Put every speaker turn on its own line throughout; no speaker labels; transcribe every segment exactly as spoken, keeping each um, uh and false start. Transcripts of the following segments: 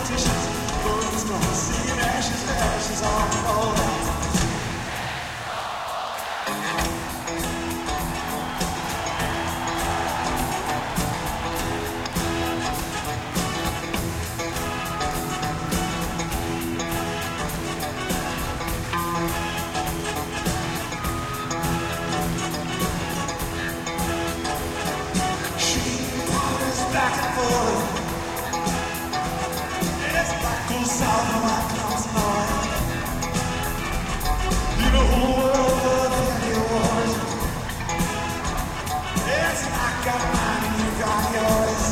politicians, rolling stones, singing ashes, ashes on the floor. Back and forth. It's black goes south and white comes north. You know who will love any wars. Yes, I got mine and you got yours.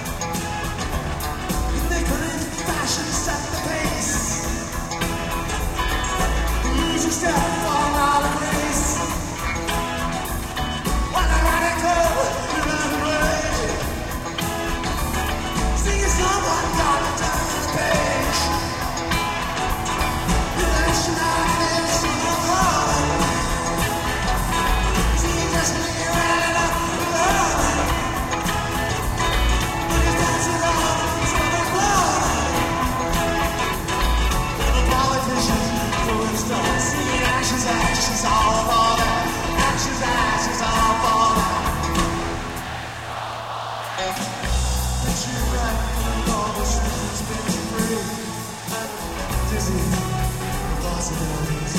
And they put in fashion, set the pace. Lose your step, fall out of grace. When I let it go, you run away. Someone gotta turn the page. Election is on. See you just when you're running up the road. When you're dancing on summer blood. The politicians throwing stones, singing ashes, ashes all for them. Ashes, ashes all for them. But you're right. All the streets been free, dizzy with possibilities.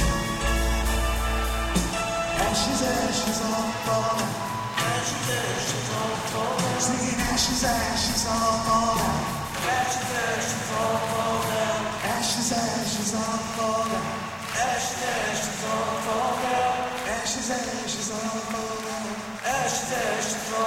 Ashes, ashes all falling. Ashes, ashes all falling. Singing ashes, ashes all falling. Ashes, ashes all falling. Ashes, ashes all falling. Ashes, ashes all falling. Ashes, ashes all falling. Ashes, ashes all falling.